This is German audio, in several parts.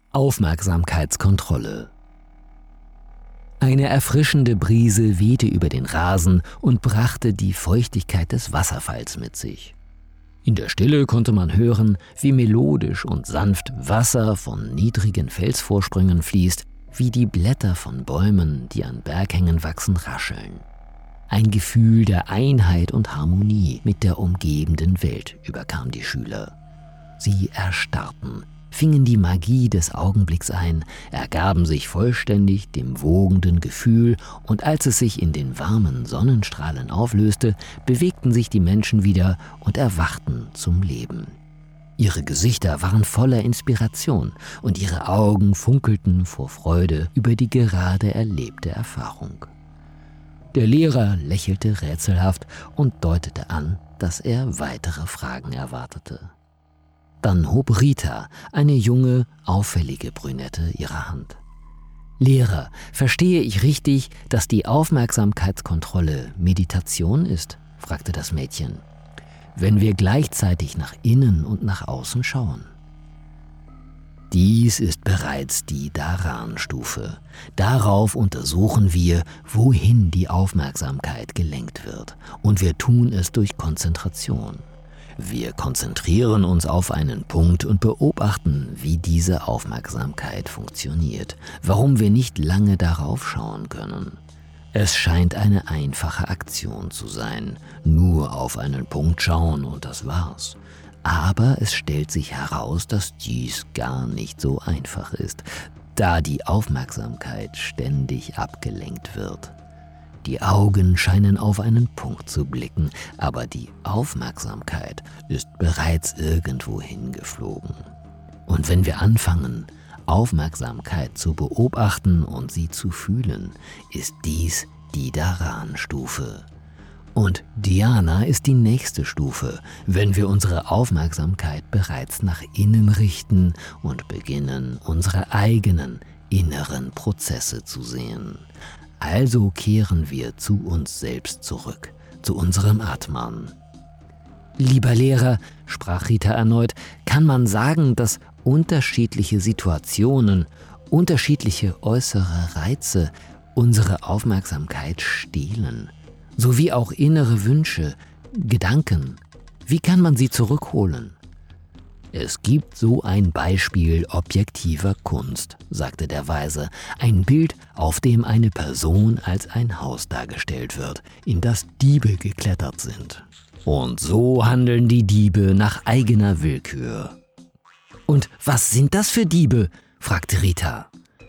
Aufmerksamkeitskontrolle. Eine erfrischende Brise wehte über den Rasen und brachte die Feuchtigkeit des Wasserfalls mit sich. In der Stille konnte man hören, wie melodisch und sanft Wasser von niedrigen Felsvorsprüngen fließt, wie die Blätter von Bäumen, die an Berghängen wachsen, rascheln. Ein Gefühl der Einheit und Harmonie mit der umgebenden Welt überkam die Schüler. Sie erstarrten, fingen die Magie des Augenblicks ein, ergaben sich vollständig dem wogenden Gefühl, und als es sich in den warmen Sonnenstrahlen auflöste, bewegten sich die Menschen wieder und erwachten zum Leben. Ihre Gesichter waren voller Inspiration und ihre Augen funkelten vor Freude über die gerade erlebte Erfahrung. Der Lehrer lächelte rätselhaft und deutete an, dass er weitere Fragen erwartete. Dann hob Rita, eine junge, auffällige Brünette, ihre Hand. »Lehrer, verstehe ich richtig, dass die Aufmerksamkeitskontrolle Meditation ist?« fragte das Mädchen. »Wenn wir gleichzeitig nach innen und nach außen schauen?« »Dies ist bereits die Dharan-Stufe. Darauf untersuchen wir, wohin die Aufmerksamkeit gelenkt wird, und wir tun es durch Konzentration. Wir konzentrieren uns auf einen Punkt und beobachten, wie diese Aufmerksamkeit funktioniert, warum wir nicht lange darauf schauen können. Es scheint eine einfache Aktion zu sein, nur auf einen Punkt schauen und das war's. Aber es stellt sich heraus, dass dies gar nicht so einfach ist, da die Aufmerksamkeit ständig abgelenkt wird. Die Augen scheinen auf einen Punkt zu blicken, aber die Aufmerksamkeit ist bereits irgendwo hingeflogen. Und wenn wir anfangen, Aufmerksamkeit zu beobachten und sie zu fühlen, ist dies die Dharan-Stufe. Und Dhyana ist die nächste Stufe, wenn wir unsere Aufmerksamkeit bereits nach innen richten und beginnen, unsere eigenen inneren Prozesse zu sehen. Also kehren wir zu uns selbst zurück, zu unserem Atman. »Lieber Lehrer«, sprach Rita erneut, »kann man sagen, dass unterschiedliche Situationen, unterschiedliche äußere Reize unsere Aufmerksamkeit stehlen, sowie auch innere Wünsche, Gedanken? Wie kann man sie zurückholen?« »Es gibt so ein Beispiel objektiver Kunst«, sagte der Weise, »ein Bild, auf dem eine Person als ein Haus dargestellt wird, in das Diebe geklettert sind. Und so handeln die Diebe nach eigener Willkür.« »Und was sind das für Diebe?«, fragte Rita.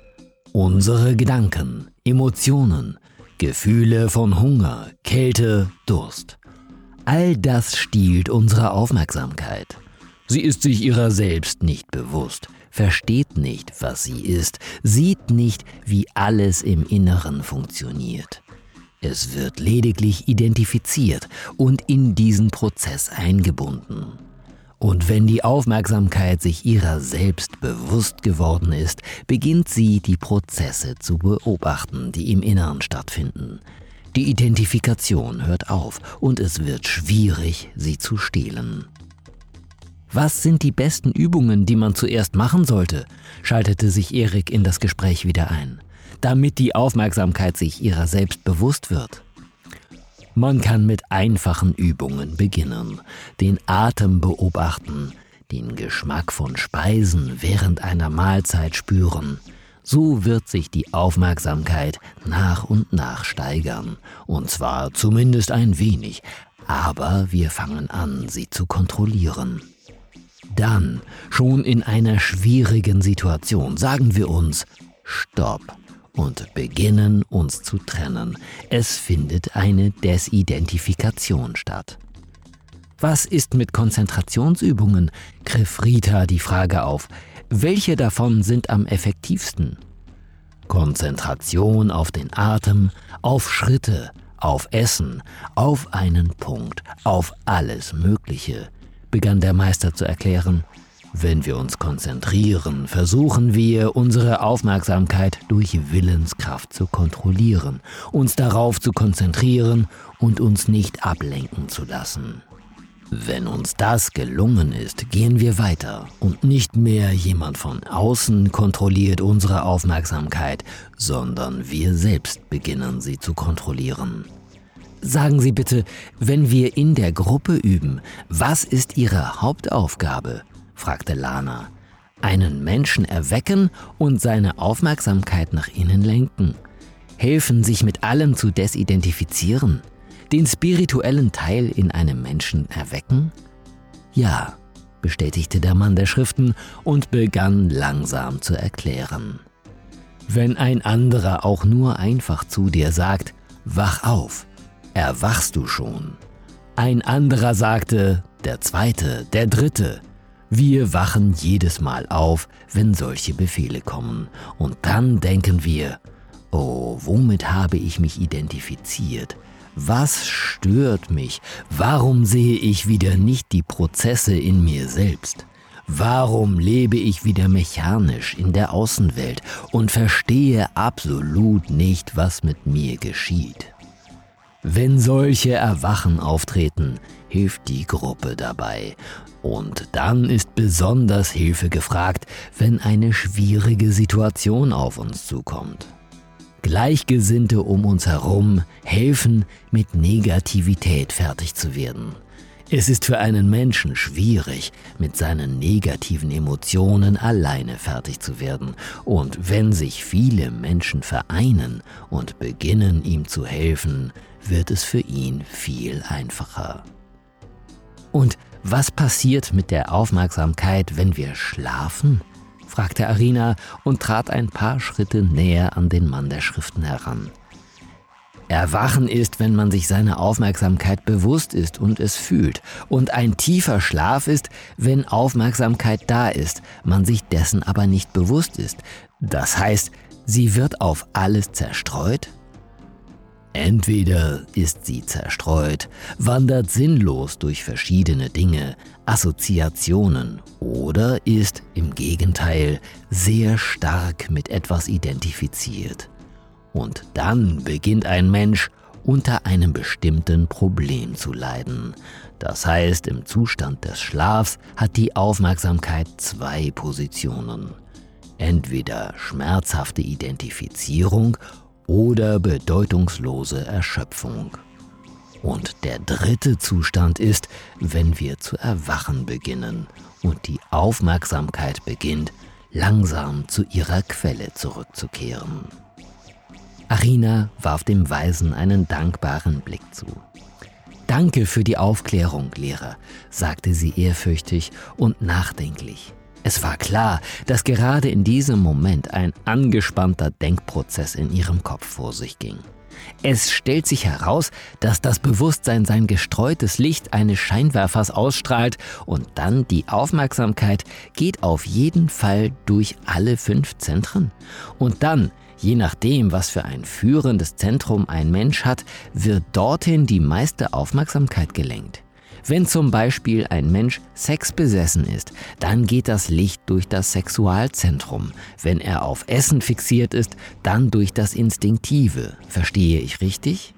»Unsere Gedanken, Emotionen, Gefühle von Hunger, Kälte, Durst. All das stiehlt unsere Aufmerksamkeit. Sie ist sich ihrer selbst nicht bewusst, versteht nicht, was sie ist, sieht nicht, wie alles im Inneren funktioniert. Es wird lediglich identifiziert und in diesen Prozess eingebunden. Und wenn die Aufmerksamkeit sich ihrer selbst bewusst geworden ist, beginnt sie, die Prozesse zu beobachten, die im Inneren stattfinden. Die Identifikation hört auf und es wird schwierig, sie zu stehlen.« »Was sind die besten Übungen, die man zuerst machen sollte?«, schaltete sich Erik in das Gespräch wieder ein, »damit die Aufmerksamkeit sich ihrer selbst bewusst wird?« »Man kann mit einfachen Übungen beginnen, den Atem beobachten, den Geschmack von Speisen während einer Mahlzeit spüren. So wird sich die Aufmerksamkeit nach und nach steigern, und zwar zumindest ein wenig, aber wir fangen an, sie zu kontrollieren. Dann, schon in einer schwierigen Situation, sagen wir uns »Stopp« und beginnen uns zu trennen. Es findet eine Desidentifikation statt.« »Was ist mit Konzentrationsübungen?«, griff Rita die Frage auf. »Welche davon sind am effektivsten?« »Konzentration auf den Atem, auf Schritte, auf Essen, auf einen Punkt, auf alles Mögliche«, begann der Meister zu erklären. »Wenn wir uns konzentrieren, versuchen wir, unsere Aufmerksamkeit durch Willenskraft zu kontrollieren, uns darauf zu konzentrieren und uns nicht ablenken zu lassen. Wenn uns das gelungen ist, gehen wir weiter und nicht mehr jemand von außen kontrolliert unsere Aufmerksamkeit, sondern wir selbst beginnen sie zu kontrollieren. Sagen Sie bitte, wenn wir in der Gruppe üben, was ist Ihre Hauptaufgabe? Fragte Lana. Einen Menschen erwecken und seine Aufmerksamkeit nach innen lenken. Helfen, sich mit allem zu desidentifizieren. Den spirituellen Teil in einem Menschen erwecken? Ja, bestätigte der Mann der Schriften und begann langsam zu erklären. Wenn ein anderer auch nur einfach zu dir sagt, wach auf, erwachst du schon. Ein anderer sagte, der zweite, der dritte. Wir wachen jedes Mal auf, wenn solche Befehle kommen. Und dann denken wir, oh, womit habe ich mich identifiziert? Was stört mich? Warum sehe ich wieder nicht die Prozesse in mir selbst? Warum lebe ich wieder mechanisch in der Außenwelt und verstehe absolut nicht, was mit mir geschieht? Wenn solche Erwachen auftreten, hilft die Gruppe dabei. Und dann ist besonders Hilfe gefragt, wenn eine schwierige Situation auf uns zukommt. Gleichgesinnte um uns herum helfen, mit Negativität fertig zu werden. Es ist für einen Menschen schwierig, mit seinen negativen Emotionen alleine fertig zu werden. Und wenn sich viele Menschen vereinen und beginnen, ihm zu helfen, wird es für ihn viel einfacher. Und was passiert mit der Aufmerksamkeit, wenn wir schlafen? Fragte Arina und trat ein paar Schritte näher an den Mann der Schriften heran. Erwachen ist, wenn man sich seiner Aufmerksamkeit bewusst ist und es fühlt. Und ein tiefer Schlaf ist, wenn Aufmerksamkeit da ist, man sich dessen aber nicht bewusst ist. Das heißt, sie wird auf alles zerstreut? Entweder ist sie zerstreut, wandert sinnlos durch verschiedene Dinge, Assoziationen, oder ist im Gegenteil sehr stark mit etwas identifiziert. Und dann beginnt ein Mensch unter einem bestimmten Problem zu leiden. Das heißt, im Zustand des Schlafs hat die Aufmerksamkeit zwei Positionen. Entweder schmerzhafte Identifizierung oder bedeutungslose Erschöpfung. Und der dritte Zustand ist, wenn wir zu erwachen beginnen und die Aufmerksamkeit beginnt, langsam zu ihrer Quelle zurückzukehren. Arina warf dem Weisen einen dankbaren Blick zu. »Danke für die Aufklärung, Lehrer«, sagte sie ehrfürchtig und nachdenklich. Es war klar, dass gerade in diesem Moment ein angespannter Denkprozess in ihrem Kopf vor sich ging. Es stellt sich heraus, dass das Bewusstsein sein gestreutes Licht eines Scheinwerfers ausstrahlt und dann die Aufmerksamkeit geht auf jeden Fall durch alle 5 Zentren. Und dann, je nachdem, was für ein führendes Zentrum ein Mensch hat, wird dorthin die meiste Aufmerksamkeit gelenkt. Wenn zum Beispiel ein Mensch sexbesessen ist, dann geht das Licht durch das Sexualzentrum. Wenn er auf Essen fixiert ist, dann durch das Instinktive. Verstehe ich richtig?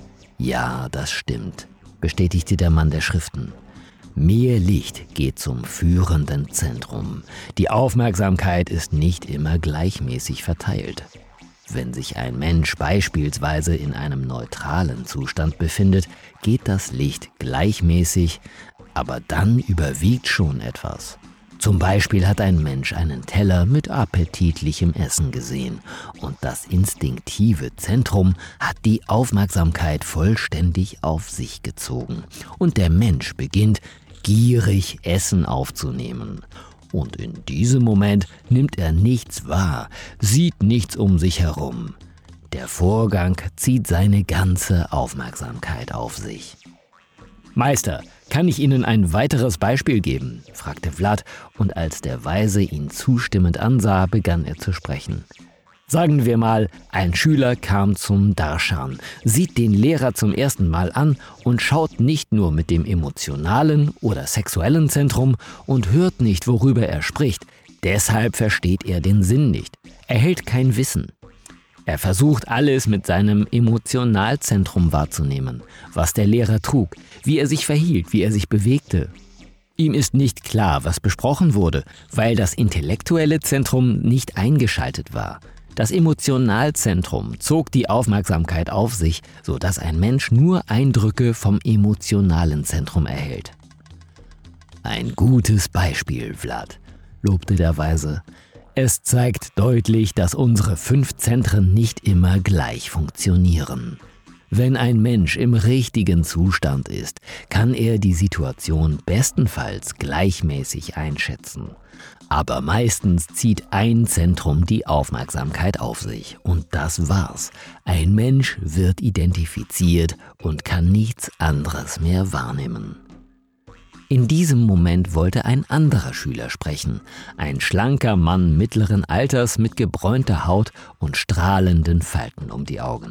Ja, das stimmt, bestätigte der Mann der Schriften. Mehr Licht geht zum führenden Zentrum. Die Aufmerksamkeit ist nicht immer gleichmäßig verteilt. Wenn sich ein Mensch beispielsweise in einem neutralen Zustand befindet, geht das Licht gleichmäßig, aber dann überwiegt schon etwas. Zum Beispiel hat ein Mensch einen Teller mit appetitlichem Essen gesehen und das instinktive Zentrum hat die Aufmerksamkeit vollständig auf sich gezogen und der Mensch beginnt, gierig Essen aufzunehmen. Und in diesem Moment nimmt er nichts wahr, sieht nichts um sich herum. Der Vorgang zieht seine ganze Aufmerksamkeit auf sich. »Meister, kann ich Ihnen ein weiteres Beispiel geben?« fragte Vlad, und als der Weise ihn zustimmend ansah, begann er zu sprechen. Sagen wir mal, ein Schüler kam zum Darshan, sieht den Lehrer zum ersten Mal an und schaut nicht nur mit dem emotionalen oder sexuellen Zentrum und hört nicht, worüber er spricht. Deshalb versteht er den Sinn nicht. Er erhält kein Wissen. Er versucht alles mit seinem Emotionalzentrum wahrzunehmen, was der Lehrer trug, wie er sich verhielt, wie er sich bewegte. Ihm ist nicht klar, was besprochen wurde, weil das intellektuelle Zentrum nicht eingeschaltet war. Das Emotionalzentrum zog die Aufmerksamkeit auf sich, sodass ein Mensch nur Eindrücke vom emotionalen Zentrum erhält. Ein gutes Beispiel, Vlad, lobte der Weise. Es zeigt deutlich, dass unsere 5 Zentren nicht immer gleich funktionieren. Wenn ein Mensch im richtigen Zustand ist, kann er die Situation bestenfalls gleichmäßig einschätzen. Aber meistens zieht ein Zentrum die Aufmerksamkeit auf sich. Und das war's. Ein Mensch wird identifiziert und kann nichts anderes mehr wahrnehmen. In diesem Moment wollte ein anderer Schüler sprechen. Ein schlanker Mann mittleren Alters mit gebräunter Haut und strahlenden Falten um die Augen.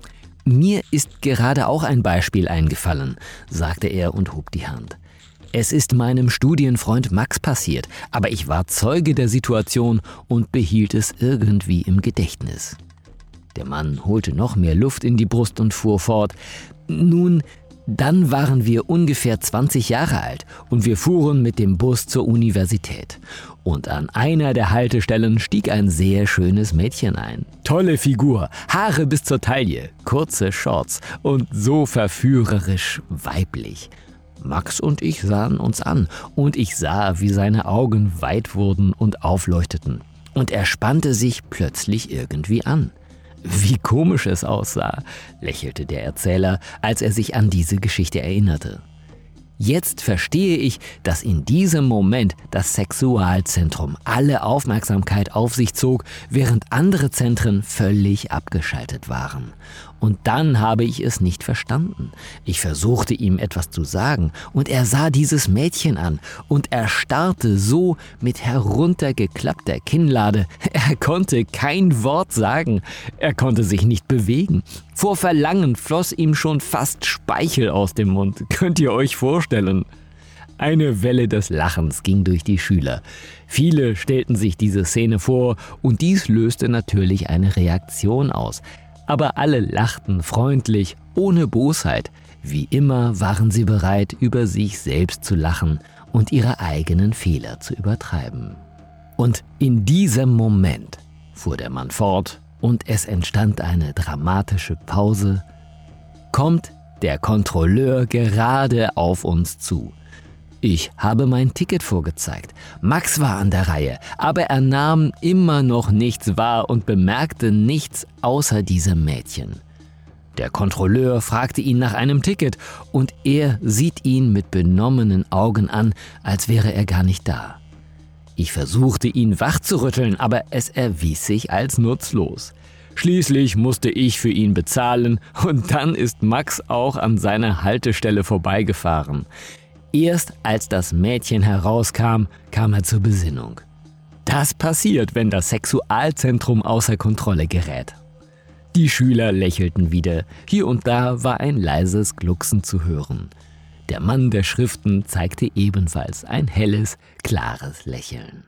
»Mir ist gerade auch ein Beispiel eingefallen«, sagte er und hob die Hand. »Es ist meinem Studienfreund Max passiert, aber ich war Zeuge der Situation und behielt es irgendwie im Gedächtnis.« Der Mann holte noch mehr Luft in die Brust und fuhr fort. »Nun, dann waren wir ungefähr 20 Jahre alt und wir fuhren mit dem Bus zur Universität. Und an einer der Haltestellen stieg ein sehr schönes Mädchen ein. Tolle Figur, Haare bis zur Taille, kurze Shorts und so verführerisch weiblich. Max und ich sahen uns an und ich sah, wie seine Augen weit wurden und aufleuchteten. Und er spannte sich plötzlich irgendwie an. Wie komisch es aussah, lächelte der Erzähler, als er sich an diese Geschichte erinnerte. Jetzt verstehe ich, dass in diesem Moment das Sexualzentrum alle Aufmerksamkeit auf sich zog, während andere Zentren völlig abgeschaltet waren. Und dann habe ich es nicht verstanden. Ich versuchte ihm etwas zu sagen und er sah dieses Mädchen an und er starrte so mit heruntergeklappter Kinnlade. Er konnte kein Wort sagen, er konnte sich nicht bewegen. Vor Verlangen floss ihm schon fast Speichel aus dem Mund. Könnt ihr euch vorstellen? Eine Welle des Lachens ging durch die Schüler. Viele stellten sich diese Szene vor und dies löste natürlich eine Reaktion aus. Aber alle lachten freundlich, ohne Bosheit. Wie immer waren sie bereit, über sich selbst zu lachen und ihre eigenen Fehler zu übertreiben. Und in diesem Moment, fuhr der Mann fort, und es entstand eine dramatische Pause, kommt der Kontrolleur gerade auf uns zu. Ich habe mein Ticket vorgezeigt. Max war an der Reihe, aber er nahm immer noch nichts wahr und bemerkte nichts außer diesem Mädchen. Der Kontrolleur fragte ihn nach einem Ticket und er sieht ihn mit benommenen Augen an, als wäre er gar nicht da. Ich versuchte ihn wachzurütteln, aber es erwies sich als nutzlos. Schließlich musste ich für ihn bezahlen und dann ist Max auch an seiner Haltestelle vorbeigefahren. Erst als das Mädchen herauskam, kam er zur Besinnung. Das passiert, wenn das Sexualzentrum außer Kontrolle gerät. Die Schüler lächelten wieder. Hier und da war ein leises Glucksen zu hören. Der Mann der Schriften zeigte ebenfalls ein helles, klares Lächeln.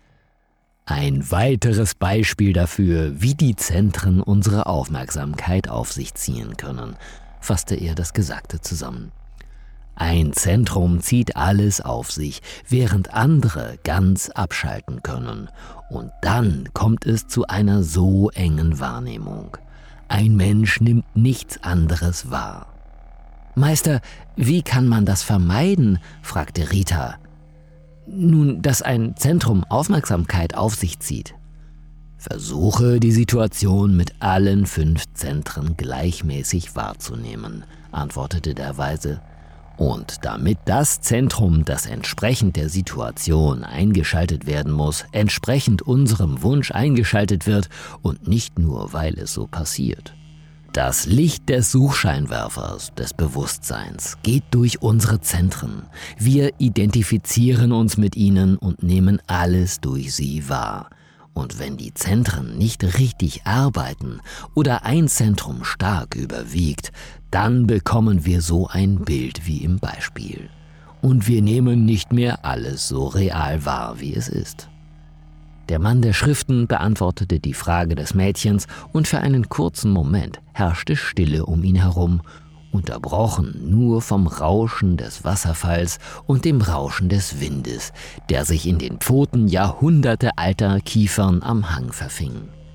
Ein weiteres Beispiel dafür, wie die Zentren unsere Aufmerksamkeit auf sich ziehen können, fasste er das Gesagte zusammen. Ein Zentrum zieht alles auf sich, während andere ganz abschalten können. Und dann kommt es zu einer so engen Wahrnehmung. Ein Mensch nimmt nichts anderes wahr. »Meister, wie kann man das vermeiden?« fragte Rita. »Nun, dass ein Zentrum Aufmerksamkeit auf sich zieht.« »Versuche, die Situation mit allen 5 Zentren gleichmäßig wahrzunehmen«, antwortete der Weise. Und damit das Zentrum, das entsprechend der Situation eingeschaltet werden muss, entsprechend unserem Wunsch eingeschaltet wird und nicht nur, weil es so passiert. Das Licht des Suchscheinwerfers des Bewusstseins geht durch unsere Zentren. Wir identifizieren uns mit ihnen und nehmen alles durch sie wahr. Und wenn die Zentren nicht richtig arbeiten oder ein Zentrum stark überwiegt, dann bekommen wir so ein Bild wie im Beispiel. Und wir nehmen nicht mehr alles so real wahr, wie es ist. Der Mann der Schriften beantwortete die Frage des Mädchens und für einen kurzen Moment herrschte Stille um ihn herum, unterbrochen nur vom Rauschen des Wasserfalls und dem Rauschen des Windes, der sich in den Pfoten jahrhundertealter Kiefern am Hang verfing.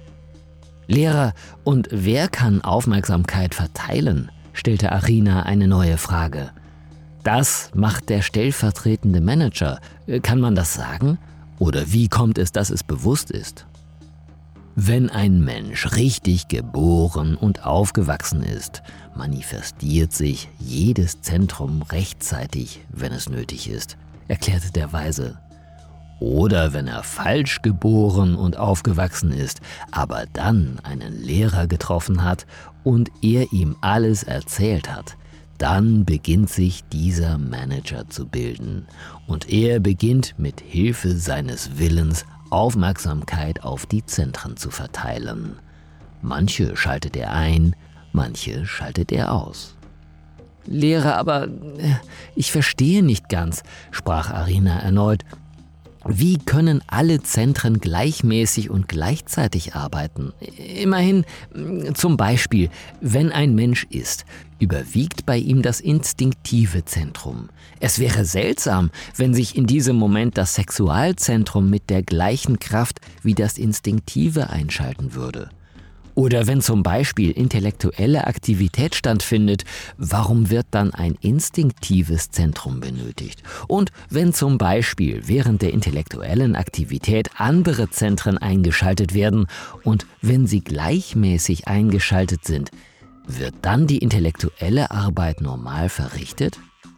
»Lehrer, und wer kann Aufmerksamkeit verteilen?« stellte Arina eine neue Frage. »Das macht der stellvertretende Manager. Kann man das sagen? Oder wie kommt es, dass es bewusst ist?« Wenn ein Mensch richtig geboren und aufgewachsen ist, manifestiert sich jedes Zentrum rechtzeitig, wenn es nötig ist, erklärte der Weise. Oder wenn er falsch geboren und aufgewachsen ist, aber dann einen Lehrer getroffen hat und er ihm alles erzählt hat, dann beginnt sich dieser Manager zu bilden und er beginnt mit Hilfe seines Willens Aufmerksamkeit auf die Zentren zu verteilen. Manche schaltet er ein, manche schaltet er aus. »Lehrer, aber ich verstehe nicht ganz«, sprach Arina erneut. »Wie können alle Zentren gleichmäßig und gleichzeitig arbeiten? Immerhin, zum Beispiel, wenn ein Mensch isst, überwiegt bei ihm das instinktive Zentrum. Es wäre seltsam, wenn sich in diesem Moment das Sexualzentrum mit der gleichen Kraft wie das Instinktive einschalten würde. Oder wenn zum Beispiel intellektuelle Aktivität stattfindet, warum wird dann ein instinktives Zentrum benötigt? Und wenn zum Beispiel während der intellektuellen Aktivität andere Zentren eingeschaltet werden und wenn sie gleichmäßig eingeschaltet sind, wird dann die intellektuelle Arbeit normal verrichtet?«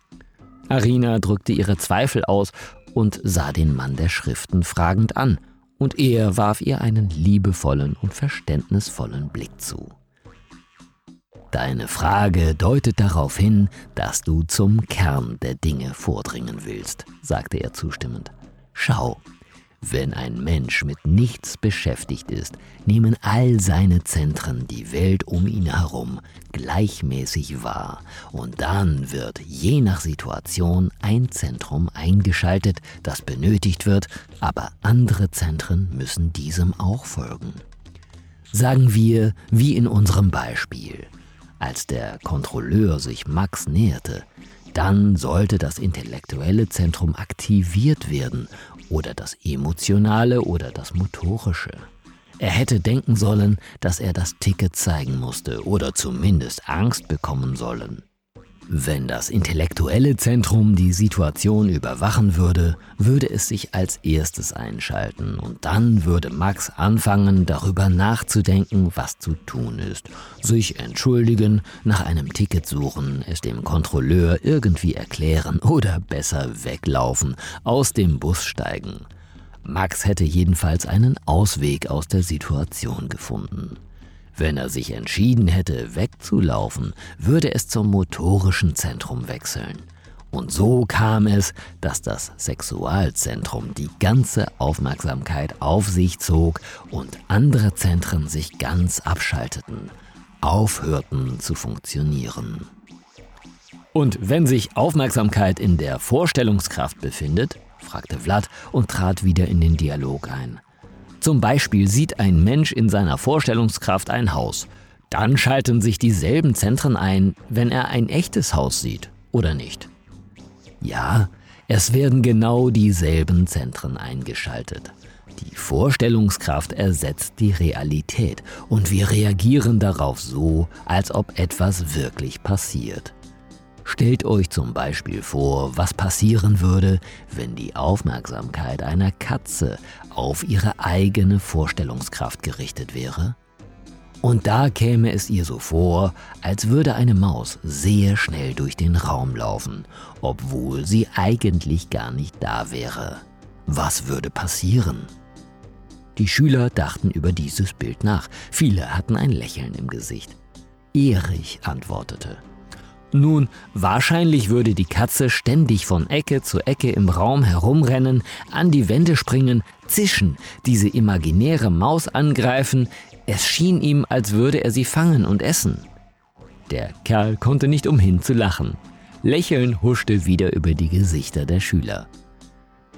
Arina drückte ihre Zweifel aus und sah den Mann der Schriften fragend an. Und er warf ihr einen liebevollen und verständnisvollen Blick zu. »Deine Frage deutet darauf hin, dass du zum Kern der Dinge vordringen willst«, sagte er zustimmend. »Schau, wenn ein Mensch mit nichts beschäftigt ist, nehmen all seine Zentren die Welt um ihn herum gleichmäßig wahr und dann wird je nach Situation ein Zentrum eingeschaltet, das benötigt wird, aber andere Zentren müssen diesem auch folgen. Sagen wir, wie in unserem Beispiel. Als der Kontrolleur sich Max näherte, dann sollte das intellektuelle Zentrum aktiviert werden oder das emotionale oder das motorische. Er hätte denken sollen, dass er das Ticket zeigen musste oder zumindest Angst bekommen sollen. Wenn das intellektuelle Zentrum die Situation überwachen würde, würde es sich als erstes einschalten und dann würde Max anfangen, darüber nachzudenken, was zu tun ist, sich entschuldigen, nach einem Ticket suchen, es dem Kontrolleur irgendwie erklären oder besser weglaufen, aus dem Bus steigen. Max hätte jedenfalls einen Ausweg aus der Situation gefunden. Wenn er sich entschieden hätte, wegzulaufen, würde es zum motorischen Zentrum wechseln. Und so kam es, dass das Sexualzentrum die ganze Aufmerksamkeit auf sich zog und andere Zentren sich ganz abschalteten, aufhörten zu funktionieren. Und wenn sich Aufmerksamkeit in der Vorstellungskraft befindet, fragte Vlad und trat wieder in den Dialog ein. Zum Beispiel sieht ein Mensch in seiner Vorstellungskraft ein Haus. Dann schalten sich dieselben Zentren ein, wenn er ein echtes Haus sieht, oder nicht? Ja, es werden genau dieselben Zentren eingeschaltet. Die Vorstellungskraft ersetzt die Realität und wir reagieren darauf so, als ob etwas wirklich passiert. Stellt euch zum Beispiel vor, was passieren würde, wenn die Aufmerksamkeit einer Katze auf ihre eigene Vorstellungskraft gerichtet wäre. Und da käme es ihr so vor, als würde eine Maus sehr schnell durch den Raum laufen, obwohl sie eigentlich gar nicht da wäre. Was würde passieren? Die Schüler dachten über dieses Bild nach. Viele hatten ein Lächeln im Gesicht. Erich antwortete: Nun, wahrscheinlich würde die Katze ständig von Ecke zu Ecke im Raum herumrennen, an die Wände springen, zischen, diese imaginäre Maus angreifen. Es schien ihm, als würde er sie fangen und essen. Der Kerl konnte nicht umhin zu lachen. Lächeln huschte wieder über die Gesichter der Schüler.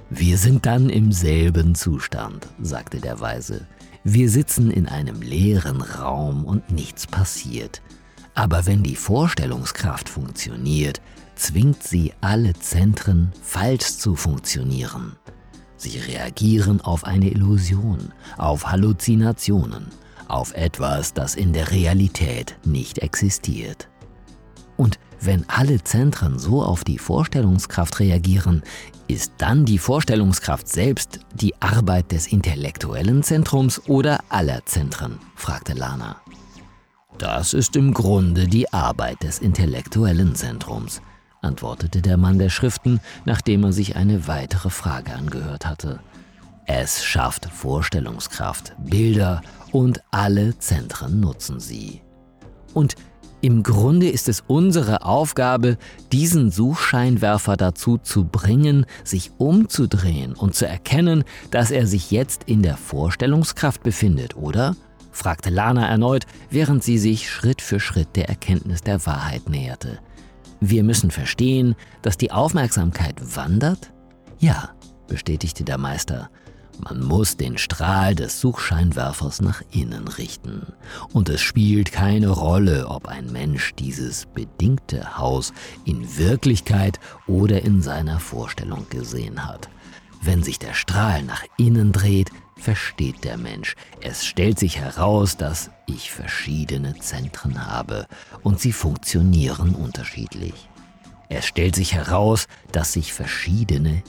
Wir sind dann im selben Zustand, sagte der Weise. Wir sitzen in einem leeren Raum und nichts passiert. Aber wenn die Vorstellungskraft funktioniert, zwingt sie alle Zentren, falsch zu funktionieren. Sie reagieren auf eine Illusion, auf Halluzinationen, auf etwas, das in der Realität nicht existiert. Und wenn alle Zentren so auf die Vorstellungskraft reagieren, ist dann die Vorstellungskraft selbst die Arbeit des intellektuellen Zentrums oder aller Zentren? Fragte Lana. Das ist im Grunde die Arbeit des intellektuellen Zentrums, antwortete der Mann der Schriften, nachdem er sich eine weitere Frage angehört hatte. Es schafft Vorstellungskraft, Bilder und alle Zentren nutzen sie. Und im Grunde ist es unsere Aufgabe, diesen Suchscheinwerfer dazu zu bringen, sich umzudrehen und zu erkennen, dass er sich jetzt in der Vorstellungskraft befindet, oder? Fragte Lana erneut, während sie sich Schritt für Schritt der Erkenntnis der Wahrheit näherte. Wir müssen verstehen, dass die Aufmerksamkeit wandert? Ja, bestätigte der Meister. Man muss den Strahl des Suchscheinwerfers nach innen richten. Und es spielt keine Rolle, ob ein Mensch dieses bedingte Haus in Wirklichkeit oder in seiner Vorstellung gesehen hat. Wenn sich der Strahl nach innen dreht, versteht der Mensch. Es stellt sich heraus, dass ich verschiedene Zentren habe und sie funktionieren unterschiedlich. Es stellt sich heraus, dass sich verschiedene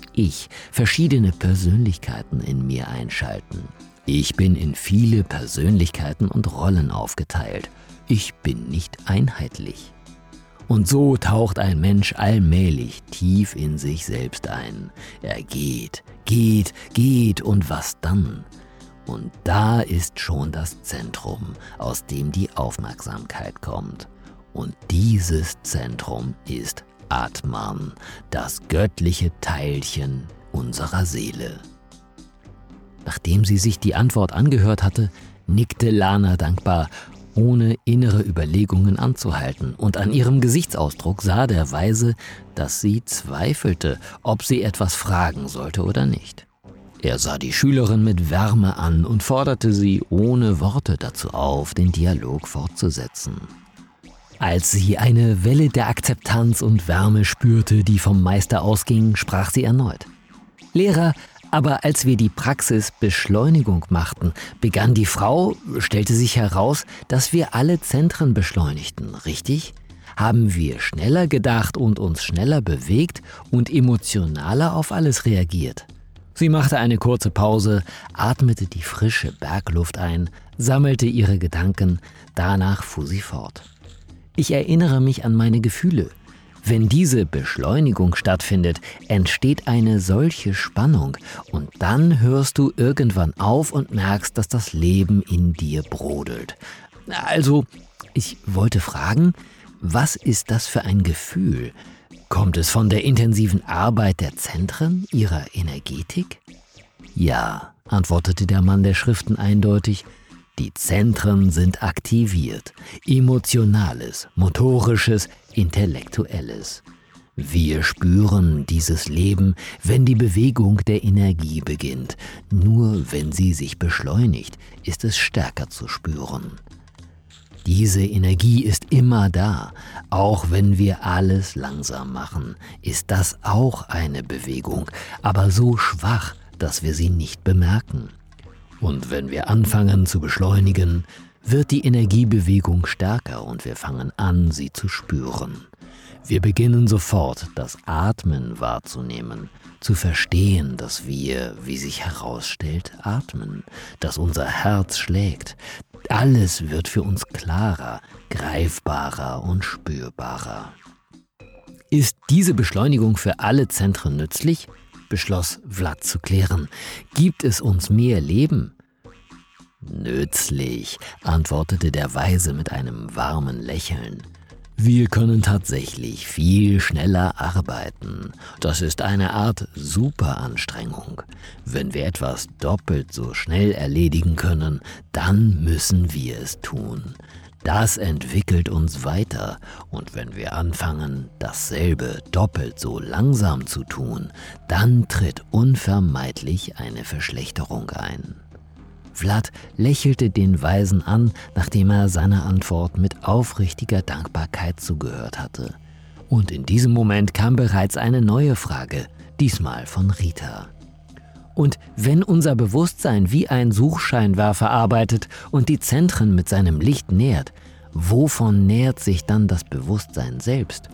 Persönlichkeiten in mir einschalten. Ich bin in viele Persönlichkeiten und Rollen aufgeteilt. Ich bin nicht einheitlich. Und so taucht ein Mensch allmählich tief in sich selbst ein. Er geht und was dann? Und da ist schon das Zentrum, aus dem die Aufmerksamkeit kommt. Und dieses Zentrum ist Atman, das göttliche Teilchen unserer Seele. Nachdem sie sich die Antwort angehört hatte, nickte Lana dankbar, ohne innere Überlegungen anzuhalten, und an ihrem Gesichtsausdruck sah der Weise, dass sie zweifelte, ob sie etwas fragen sollte oder nicht. Er sah die Schülerin mit Wärme an und forderte sie ohne Worte dazu auf, den Dialog fortzusetzen. Als sie eine Welle der Akzeptanz und Wärme spürte, die vom Meister ausging, sprach sie erneut. »Lehrer, aber als wir die Praxis Beschleunigung machten, begann die Frau, stellte sich heraus, dass wir alle Zentren beschleunigten, richtig? Haben wir schneller gedacht und uns schneller bewegt und emotionaler auf alles reagiert?« Sie machte eine kurze Pause, atmete die frische Bergluft ein, sammelte ihre Gedanken, danach fuhr sie fort. Ich erinnere mich an meine Gefühle. Wenn diese Beschleunigung stattfindet, entsteht eine solche Spannung und dann hörst du irgendwann auf und merkst, dass das Leben in dir brodelt. Also, ich wollte fragen, was ist das für ein Gefühl? Kommt es von der intensiven Arbeit der Zentren, ihrer Energetik? Ja, antwortete der Mann der Schriften eindeutig. Die Zentren sind aktiviert. Emotionales, motorisches, intellektuelles. Wir spüren dieses Leben, wenn die Bewegung der Energie beginnt. Nur wenn sie sich beschleunigt, ist es stärker zu spüren. Diese Energie ist immer da. Auch wenn wir alles langsam machen, ist das auch eine Bewegung, aber so schwach, dass wir sie nicht bemerken. Und wenn wir anfangen zu beschleunigen, wird die Energiebewegung stärker und wir fangen an, sie zu spüren. Wir beginnen sofort, das Atmen wahrzunehmen, zu verstehen, dass wir, wie sich herausstellt, atmen, dass unser Herz schlägt. Alles wird für uns klarer, greifbarer und spürbarer. Ist diese Beschleunigung für alle Zentren nützlich? Beschloss Vlad zu klären. Gibt es uns mehr Leben? Nützlich, antwortete der Weise mit einem warmen Lächeln. Wir können tatsächlich viel schneller arbeiten. Das ist eine Art Superanstrengung. Wenn wir etwas doppelt so schnell erledigen können, dann müssen wir es tun. Das entwickelt uns weiter, und wenn wir anfangen, dasselbe doppelt so langsam zu tun, dann tritt unvermeidlich eine Verschlechterung ein. Vlad lächelte den Weisen an, nachdem er seiner Antwort mit aufrichtiger Dankbarkeit zugehört hatte. Und in diesem Moment kam bereits eine neue Frage, diesmal von Rita. Und wenn unser Bewusstsein wie ein Suchscheinwerfer arbeitet und die Zentren mit seinem Licht nährt, wovon nährt sich dann das Bewusstsein selbst?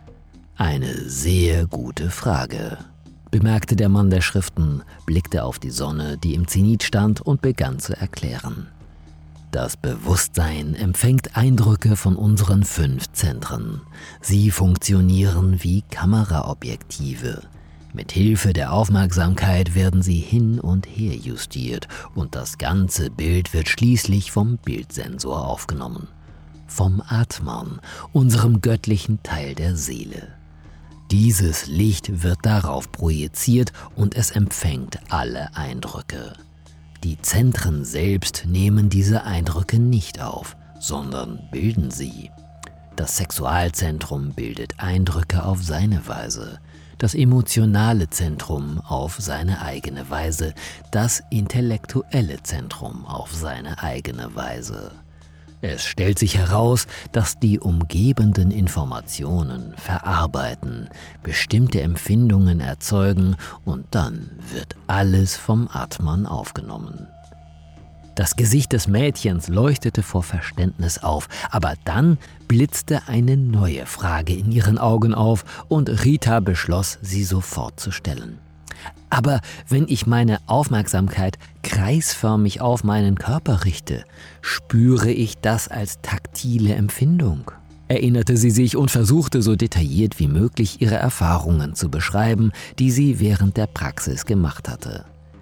Eine sehr gute Frage, bemerkte der Mann der Schriften, blickte auf die Sonne, die im Zenit stand, und begann zu erklären. Das Bewusstsein empfängt Eindrücke von unseren 5 Zentren. Sie funktionieren wie Kameraobjektive. Mit Hilfe der Aufmerksamkeit werden sie hin und her justiert und das ganze Bild wird schließlich vom Bildsensor aufgenommen. Vom Atman, unserem göttlichen Teil der Seele. Dieses Licht wird darauf projiziert und es empfängt alle Eindrücke. Die Zentren selbst nehmen diese Eindrücke nicht auf, sondern bilden sie. Das Sexualzentrum bildet Eindrücke auf seine Weise, das emotionale Zentrum auf seine eigene Weise, das intellektuelle Zentrum auf seine eigene Weise. Es stellt sich heraus, dass die umgebenden Informationen verarbeiten, bestimmte Empfindungen erzeugen und dann wird alles vom Atman aufgenommen. Das Gesicht des Mädchens leuchtete vor Verständnis auf, aber dann blitzte eine neue Frage in ihren Augen auf und Rita beschloss, sie sofort zu stellen. Aber wenn ich meine Aufmerksamkeit kreisförmig auf meinen Körper richte, spüre ich das als taktile Empfindung? Erinnerte sie sich und versuchte so detailliert wie möglich ihre Erfahrungen zu beschreiben, die sie während der Praxis gemacht hatte.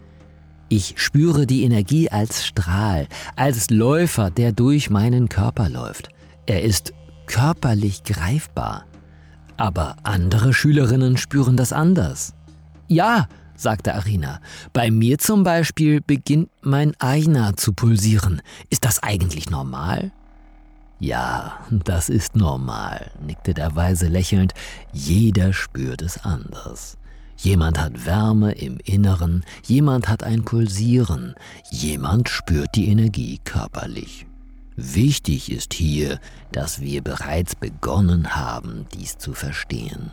Ich spüre die Energie als Strahl, als Läufer, der durch meinen Körper läuft. Er ist körperlich greifbar. Aber andere Schülerinnen spüren das anders. Ja, sagte Arina, bei mir zum Beispiel beginnt mein Ajna zu pulsieren. Ist das eigentlich normal? Ja, das ist normal, nickte der Weise lächelnd. Jeder spürt es anders. Jemand hat Wärme im Inneren, jemand hat ein Pulsieren, jemand spürt die Energie körperlich. Wichtig ist hier, dass wir bereits begonnen haben, dies zu verstehen.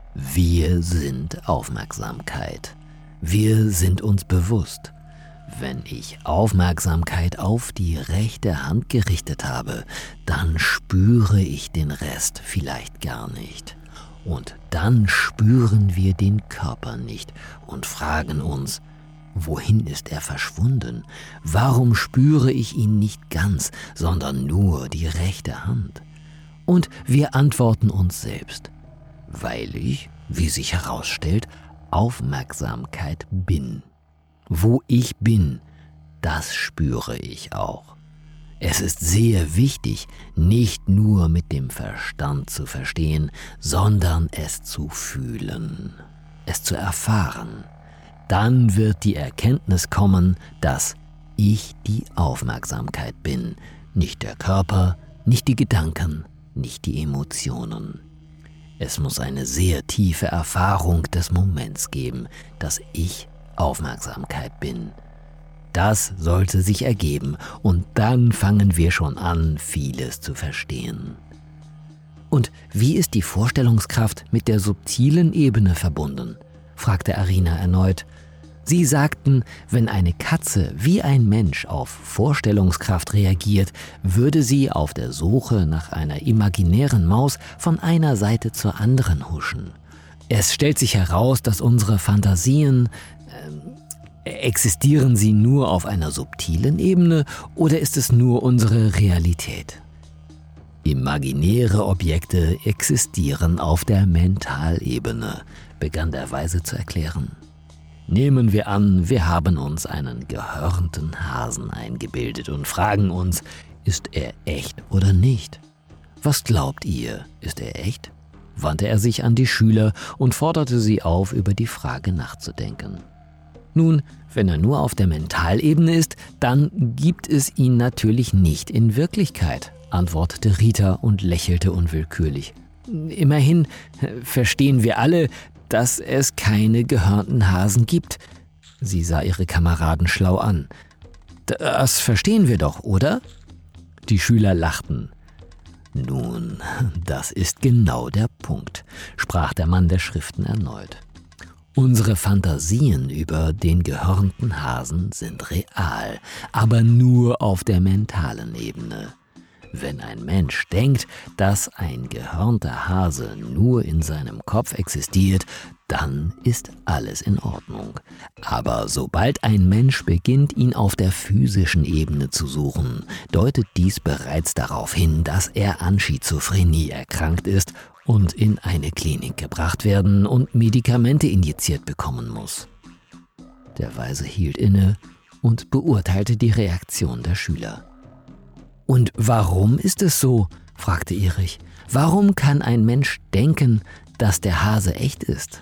Wir sind Aufmerksamkeit. Wir sind uns bewusst. Wenn ich Aufmerksamkeit auf die rechte Hand gerichtet habe, dann spüre ich den Rest vielleicht gar nicht. Und dann spüren wir den Körper nicht und fragen uns, wohin ist er verschwunden? Warum spüre ich ihn nicht ganz, sondern nur die rechte Hand? Und wir antworten uns selbst, weil ich, wie sich herausstellt, Aufmerksamkeit bin. Wo ich bin, das spüre ich auch. Es ist sehr wichtig, nicht nur mit dem Verstand zu verstehen, sondern es zu fühlen, es zu erfahren. Dann wird die Erkenntnis kommen, dass ich die Aufmerksamkeit bin, nicht der Körper, nicht die Gedanken, nicht die Emotionen. Es muss eine sehr tiefe Erfahrung des Moments geben, dass ich Aufmerksamkeit bin. Das sollte sich ergeben und dann fangen wir schon an, vieles zu verstehen. Und wie ist die Vorstellungskraft mit der subtilen Ebene verbunden? Fragte Arina erneut. Sie sagten, wenn eine Katze wie ein Mensch auf Vorstellungskraft reagiert, würde sie auf der Suche nach einer imaginären Maus von einer Seite zur anderen huschen. Es stellt sich heraus, dass unsere Fantasien existieren sie nur auf einer subtilen Ebene oder ist es nur unsere Realität? Imaginäre Objekte existieren auf der Mentalebene, begann der Weise zu erklären. Nehmen wir an, wir haben uns einen gehörnten Hasen eingebildet und fragen uns, ist er echt oder nicht? Was glaubt ihr, ist er echt? Wandte er sich an die Schüler und forderte sie auf, über die Frage nachzudenken. Nun, wenn er nur auf der Mentalebene ist, dann gibt es ihn natürlich nicht in Wirklichkeit. antwortete Rita und lächelte unwillkürlich. Immerhin verstehen wir alle, dass es keine gehörnten Hasen gibt. Sie sah ihre Kameraden schlau an. Das verstehen wir doch, oder? Die Schüler lachten. Nun, das ist genau der Punkt, sprach der Mann der Schriften erneut. Unsere Fantasien über den gehörnten Hasen sind real, aber nur auf der mentalen Ebene. Wenn ein Mensch denkt, dass ein gehörnter Hase nur in seinem Kopf existiert, dann ist alles in Ordnung. Aber sobald ein Mensch beginnt, ihn auf der physischen Ebene zu suchen, deutet dies bereits darauf hin, dass er an Schizophrenie erkrankt ist und in eine Klinik gebracht werden und Medikamente injiziert bekommen muss. Der Weise hielt inne und beurteilte die Reaktion der Schüler. »Und warum ist es so?« fragte Erich. »Warum kann ein Mensch denken, dass der Hase echt ist?«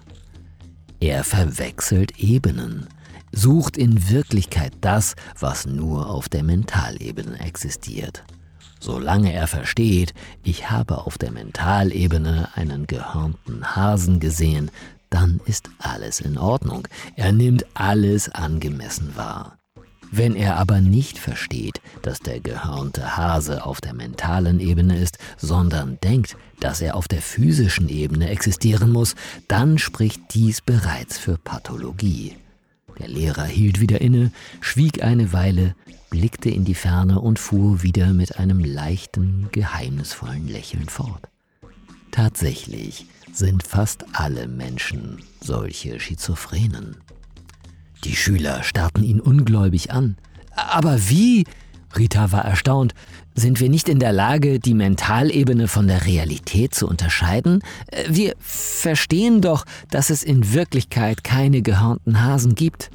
Er verwechselt Ebenen, sucht in Wirklichkeit das, was nur auf der Mentalebene existiert. Solange er versteht, ich habe auf der Mentalebene einen gehörnten Hasen gesehen, dann ist alles in Ordnung. Er nimmt alles angemessen wahr. Wenn er aber nicht versteht, dass der gehörnte Hase auf der mentalen Ebene ist, sondern denkt, dass er auf der physischen Ebene existieren muss, dann spricht dies bereits für Pathologie. Der Lehrer hielt wieder inne, schwieg eine Weile, blickte in die Ferne und fuhr wieder mit einem leichten, geheimnisvollen Lächeln fort. Tatsächlich sind fast alle Menschen solche Schizophrenen. Die Schüler starrten ihn ungläubig an. »Aber wie?« Rita war erstaunt. »Sind wir nicht in der Lage, die Mentalebene von der Realität zu unterscheiden? Wir verstehen doch, dass es in Wirklichkeit keine gehörnten Hasen gibt.«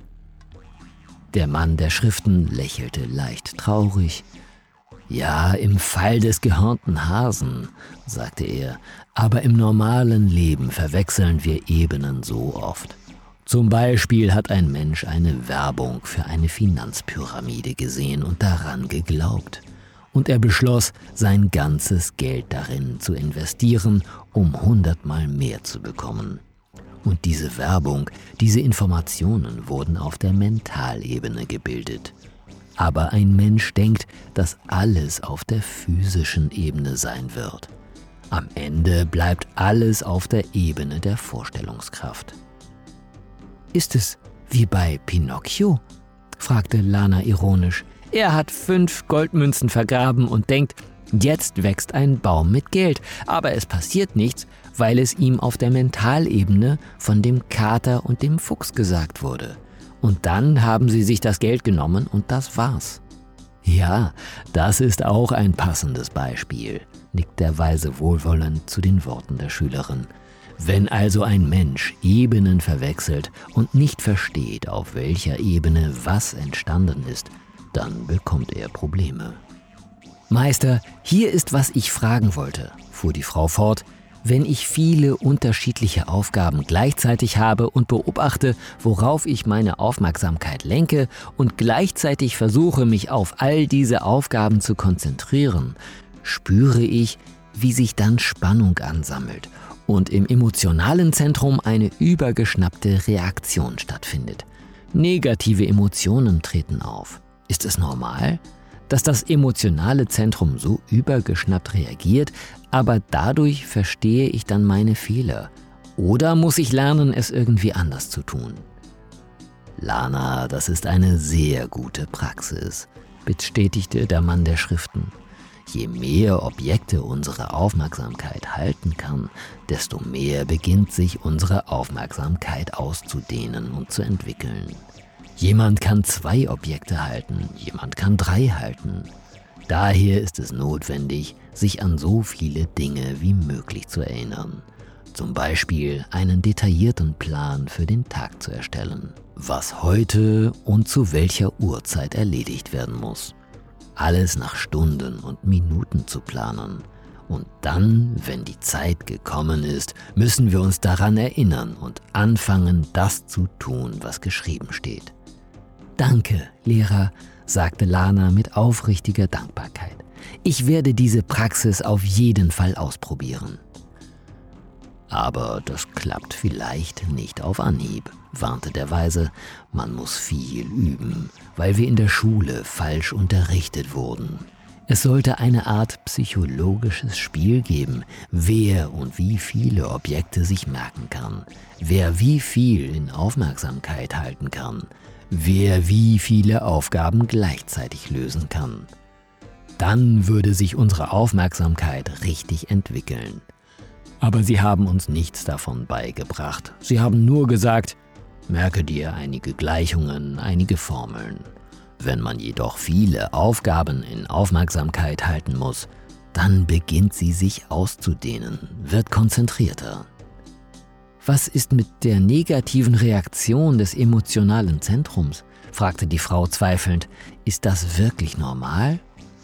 Der Mann der Schriften lächelte leicht traurig. »Ja, im Fall des gehörnten Hasen«, sagte er, »aber im normalen Leben verwechseln wir Ebenen so oft. Zum Beispiel hat ein Mensch eine Werbung für eine Finanzpyramide gesehen und daran geglaubt. Und er beschloss, sein ganzes Geld darin zu investieren, um 100-mal mehr zu bekommen. Und diese Werbung, diese Informationen wurden auf der Mentalebene gebildet. Aber ein Mensch denkt, dass alles auf der physischen Ebene sein wird. Am Ende bleibt alles auf der Ebene der Vorstellungskraft.« »Ist es wie bei Pinocchio?« fragte Lana ironisch. »Er hat 5 Goldmünzen vergraben und denkt, jetzt wächst ein Baum mit Geld, aber es passiert nichts, weil es ihm auf der Mentalebene von dem Kater und dem Fuchs gesagt wurde. Und dann haben sie sich das Geld genommen und das war's.« »Ja, das ist auch ein passendes Beispiel«, nickt der Weise wohlwollend zu den Worten der Schülerin. Wenn also ein Mensch Ebenen verwechselt und nicht versteht, auf welcher Ebene was entstanden ist, dann bekommt er Probleme. »Meister, hier ist, was ich fragen wollte«, fuhr die Frau fort. »Wenn ich viele unterschiedliche Aufgaben gleichzeitig habe und beobachte, worauf ich meine Aufmerksamkeit lenke und gleichzeitig versuche, mich auf all diese Aufgaben zu konzentrieren, spüre ich, wie sich dann Spannung ansammelt und im emotionalen Zentrum eine übergeschnappte Reaktion stattfindet. Negative Emotionen treten auf. Ist es normal, dass das emotionale Zentrum so übergeschnappt reagiert, aber dadurch verstehe ich dann meine Fehler? Oder muss ich lernen, es irgendwie anders zu tun?« »Lana, das ist eine sehr gute Praxis«, bestätigte der Mann der Schriften. Je mehr Objekte unsere Aufmerksamkeit halten kann, desto mehr beginnt sich unsere Aufmerksamkeit auszudehnen und zu entwickeln. Jemand kann 2 Objekte halten, jemand kann 3 halten. Daher ist es notwendig, sich an so viele Dinge wie möglich zu erinnern. Zum Beispiel einen detaillierten Plan für den Tag zu erstellen, was heute und zu welcher Uhrzeit erledigt werden muss. Alles nach Stunden und Minuten zu planen. Und dann, wenn die Zeit gekommen ist, müssen wir uns daran erinnern und anfangen, das zu tun, was geschrieben steht. »Danke, Lehrer«, sagte Lana mit aufrichtiger Dankbarkeit. Ich werde diese Praxis auf jeden Fall ausprobieren. Aber das klappt vielleicht nicht auf Anhieb, warnte der Weise. Man muss viel üben, weil wir in der Schule falsch unterrichtet wurden. Es sollte eine Art psychologisches Spiel geben, wer und wie viele Objekte sich merken kann, wer wie viel in Aufmerksamkeit halten kann, wer wie viele Aufgaben gleichzeitig lösen kann. Dann würde sich unsere Aufmerksamkeit richtig entwickeln. Aber sie haben uns nichts davon beigebracht. Sie haben nur gesagt, merke dir einige Gleichungen, einige Formeln. Wenn man jedoch viele Aufgaben in Aufmerksamkeit halten muss, dann beginnt sie sich auszudehnen, wird konzentrierter. Was ist mit der negativen Reaktion des emotionalen Zentrums? Fragte die Frau zweifelnd. Ist das wirklich normal?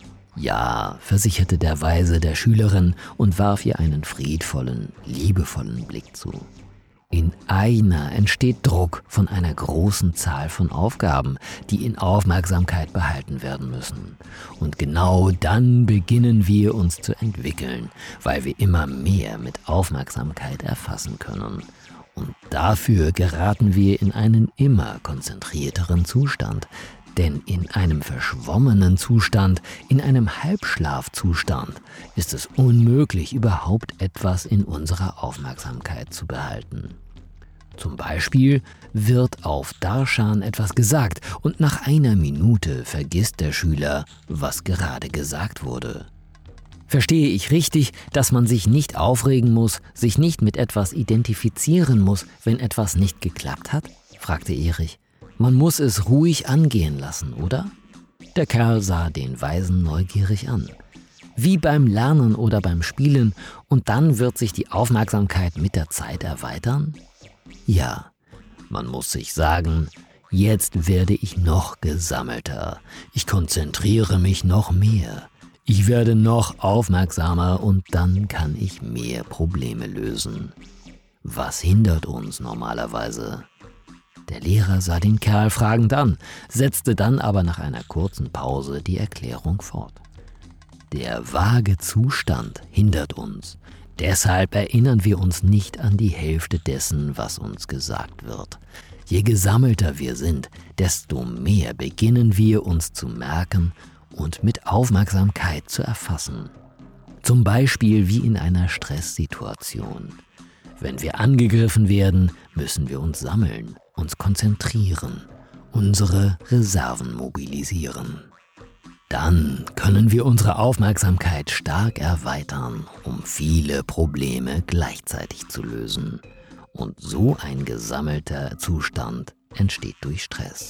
Ja, versicherte der Weise der Schülerin und warf ihr einen friedvollen, liebevollen Blick zu. In einer entsteht Druck von einer großen Zahl von Aufgaben, die in Aufmerksamkeit behalten werden müssen. Und genau dann beginnen wir uns zu entwickeln, weil wir immer mehr mit Aufmerksamkeit erfassen können. Und dafür geraten wir in einen immer konzentrierteren Zustand. Denn in einem verschwommenen Zustand, in einem Halbschlafzustand, ist es unmöglich, überhaupt etwas in unserer Aufmerksamkeit zu behalten. Zum Beispiel wird auf Darshan etwas gesagt und nach einer Minute vergisst der Schüler, was gerade gesagt wurde. Verstehe ich richtig, dass man sich nicht aufregen muss, sich nicht mit etwas identifizieren muss, wenn etwas nicht geklappt hat? Fragte Erich. Man muss es ruhig angehen lassen, oder? Der Kerl sah den Weisen neugierig an. Wie beim Lernen oder beim Spielen, und dann wird sich die Aufmerksamkeit mit der Zeit erweitern? Ja, man muss sich sagen, jetzt werde ich noch gesammelter. Ich konzentriere mich noch mehr. Ich werde noch aufmerksamer und dann kann ich mehr Probleme lösen. Was hindert uns normalerweise? Der Lehrer sah den Kerl fragend an, setzte dann aber nach einer kurzen Pause die Erklärung fort. Der vage Zustand hindert uns. Deshalb erinnern wir uns nicht an die Hälfte dessen, was uns gesagt wird. Je gesammelter wir sind, desto mehr beginnen wir uns zu merken und mit Aufmerksamkeit zu erfassen. Zum Beispiel wie in einer Stresssituation. Wenn wir angegriffen werden, müssen wir uns sammeln, uns konzentrieren, unsere Reserven mobilisieren. Dann können wir unsere Aufmerksamkeit stark erweitern, um viele Probleme gleichzeitig zu lösen. Und so ein gesammelter Zustand entsteht durch Stress.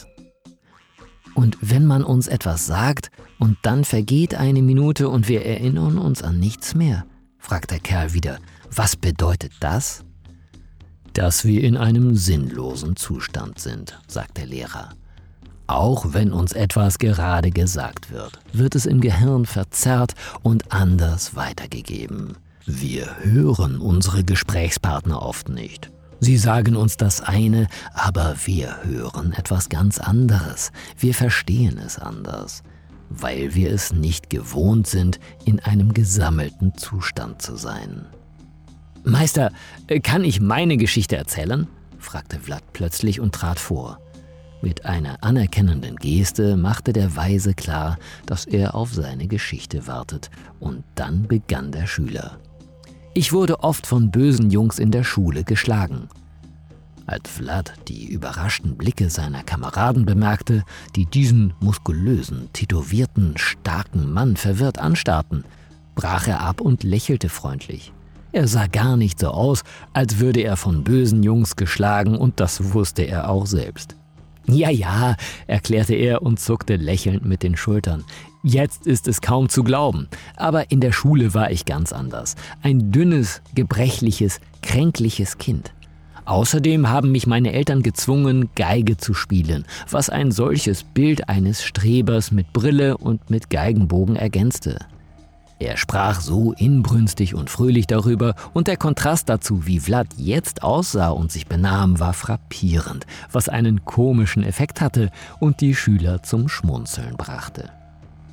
Und wenn man uns etwas sagt und dann vergeht eine Minute und wir erinnern uns an nichts mehr, fragt der Kerl wieder, was bedeutet das? Dass wir in einem sinnlosen Zustand sind, sagt der Lehrer. Auch wenn uns etwas gerade gesagt wird, wird es im Gehirn verzerrt und anders weitergegeben. Wir hören unsere Gesprächspartner oft nicht. Sie sagen uns das eine, aber wir hören etwas ganz anderes. Wir verstehen es anders, weil wir es nicht gewohnt sind, in einem gesammelten Zustand zu sein. »Meister, kann ich meine Geschichte erzählen?« fragte Vlad plötzlich und trat vor. Mit einer anerkennenden Geste machte der Weise klar, dass er auf seine Geschichte wartet, und dann begann der Schüler. »Ich wurde oft von bösen Jungs in der Schule geschlagen.« Als Vlad die überraschten Blicke seiner Kameraden bemerkte, die diesen muskulösen, tätowierten, starken Mann verwirrt anstarrten, brach er ab und lächelte freundlich. Er sah gar nicht so aus, als würde er von bösen Jungs geschlagen, und das wusste er auch selbst. »Ja«, erklärte er und zuckte lächelnd mit den Schultern. »Jetzt ist es kaum zu glauben, aber in der Schule war ich ganz anders. Ein dünnes, gebrechliches, kränkliches Kind. Außerdem haben mich meine Eltern gezwungen, Geige zu spielen, was ein solches Bild eines Strebers mit Brille und mit Geigenbogen ergänzte.« Er sprach so inbrünstig und fröhlich darüber, und der Kontrast dazu, wie Vlad jetzt aussah und sich benahm, war frappierend, was einen komischen Effekt hatte und die Schüler zum Schmunzeln brachte.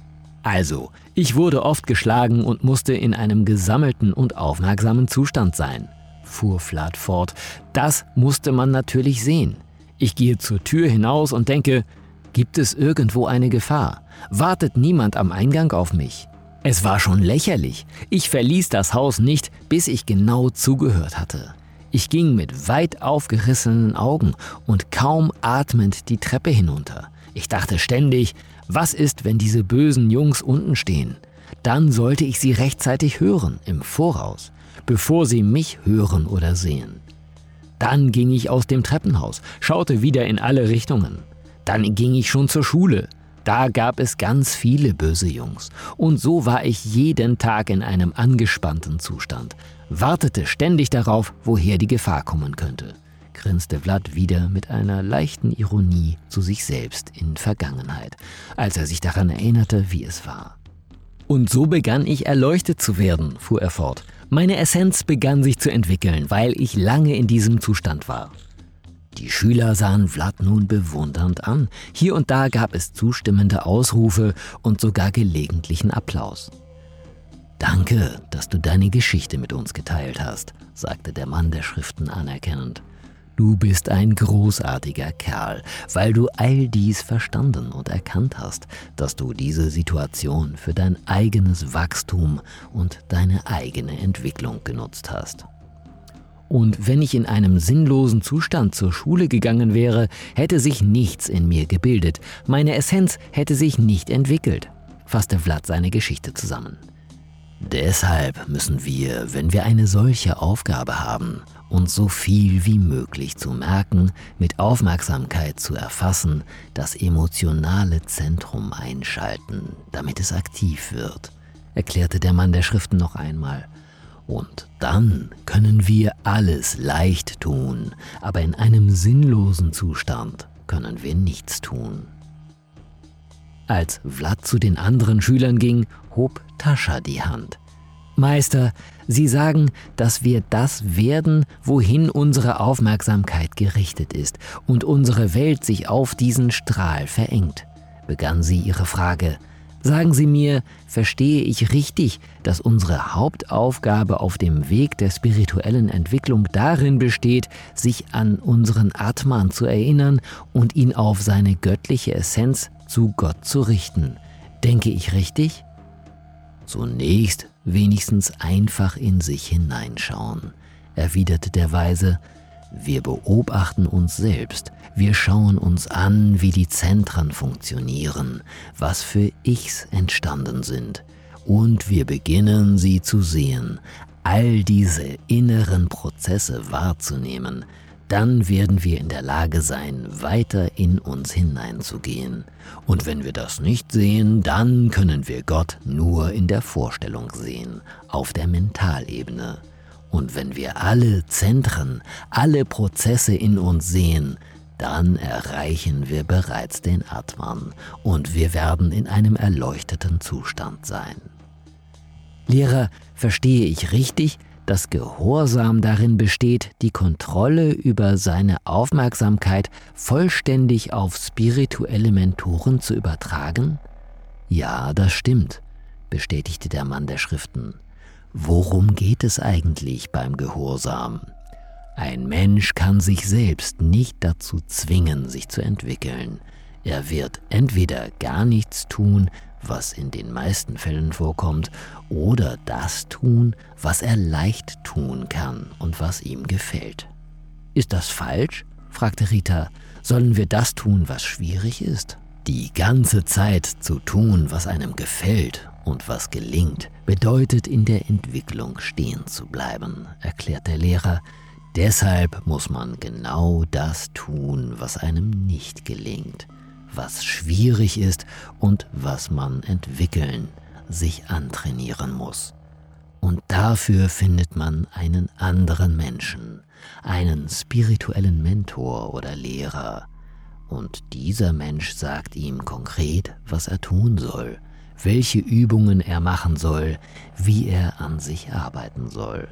Also, ich wurde oft geschlagen und musste in einem gesammelten und aufmerksamen Zustand sein, fuhr Vlad fort. Das musste man natürlich sehen. Ich gehe zur Tür hinaus und denke, gibt es irgendwo eine Gefahr? Wartet niemand am Eingang auf mich? Es war schon lächerlich. Ich verließ das Haus nicht, bis ich genau zugehört hatte. Ich ging mit weit aufgerissenen Augen und kaum atmend die Treppe hinunter. Ich dachte ständig, was ist, wenn diese bösen Jungs unten stehen? Dann sollte ich sie rechtzeitig hören, im Voraus, bevor sie mich hören oder sehen. Dann ging ich aus dem Treppenhaus, schaute wieder in alle Richtungen. Dann ging ich schon zur Schule. Da gab es ganz viele böse Jungs. Und so war ich jeden Tag in einem angespannten Zustand, wartete ständig darauf, woher die Gefahr kommen könnte, grinste Vlad wieder mit einer leichten Ironie zu sich selbst in Vergangenheit, als er sich daran erinnerte, wie es war. Und so begann ich erleuchtet zu werden, fuhr er fort. Meine Essenz begann sich zu entwickeln, weil ich lange in diesem Zustand war. Die Schüler sahen Vlad nun bewundernd an. Hier und da gab es zustimmende Ausrufe und sogar gelegentlichen Applaus. »Danke, dass du deine Geschichte mit uns geteilt hast«, sagte der Mann der Schriften anerkennend. »Du bist ein großartiger Kerl, weil du all dies verstanden und erkannt hast, dass du diese Situation für dein eigenes Wachstum und deine eigene Entwicklung genutzt hast. Und wenn ich in einem sinnlosen Zustand zur Schule gegangen wäre, hätte sich nichts in mir gebildet, meine Essenz hätte sich nicht entwickelt«, fasste Vlad seine Geschichte zusammen. »Deshalb müssen wir, wenn wir eine solche Aufgabe haben, uns so viel wie möglich zu merken, mit Aufmerksamkeit zu erfassen, das emotionale Zentrum einschalten, damit es aktiv wird«, erklärte der Mann der Schriften noch einmal. »Und dann können wir alles leicht tun, aber in einem sinnlosen Zustand können wir nichts tun.« Als Vlad zu den anderen Schülern ging, hob Tascha die Hand. »Meister, Sie sagen, dass wir das werden, wohin unsere Aufmerksamkeit gerichtet ist und unsere Welt sich auf diesen Strahl verengt«, begann sie ihre Frage. »Sagen Sie mir, verstehe ich richtig, dass unsere Hauptaufgabe auf dem Weg der spirituellen Entwicklung darin besteht, sich an unseren Atman zu erinnern und ihn auf seine göttliche Essenz zu Gott zu richten? Denke ich richtig?« »Zunächst wenigstens einfach in sich hineinschauen«, erwiderte der Weise. »Wir beobachten uns selbst, wir schauen uns an, wie die Zentren funktionieren, was für Ichs entstanden sind, und wir beginnen sie zu sehen, all diese inneren Prozesse wahrzunehmen. Dann werden wir in der Lage sein, weiter in uns hineinzugehen. Und wenn wir das nicht sehen, dann können wir Gott nur in der Vorstellung sehen, auf der Mentalebene. Und wenn wir alle Zentren, alle Prozesse in uns sehen, dann erreichen wir bereits den Atman und wir werden in einem erleuchteten Zustand sein.« »Lehrer, verstehe ich richtig, dass Gehorsam darin besteht, die Kontrolle über seine Aufmerksamkeit vollständig auf spirituelle Mentoren zu übertragen?« »Ja, das stimmt«, bestätigte der Mann der Schriften. »Worum geht es eigentlich beim Gehorsam? Ein Mensch kann sich selbst nicht dazu zwingen, sich zu entwickeln. Er wird entweder gar nichts tun, was in den meisten Fällen vorkommt, oder das tun, was er leicht tun kann und was ihm gefällt.« »Ist das falsch?«, fragte Rita. »Sollen wir das tun, was schwierig ist?« »Die ganze Zeit zu tun, was einem gefällt und was gelingt, bedeutet in der Entwicklung stehen zu bleiben«, erklärt der Lehrer. »Deshalb muss man genau das tun, was einem nicht gelingt, was schwierig ist und was man entwickeln, sich antrainieren muss. Und dafür findet man einen anderen Menschen, einen spirituellen Mentor oder Lehrer. Und dieser Mensch sagt ihm konkret, was er tun soll, welche Übungen er machen soll, wie er an sich arbeiten soll.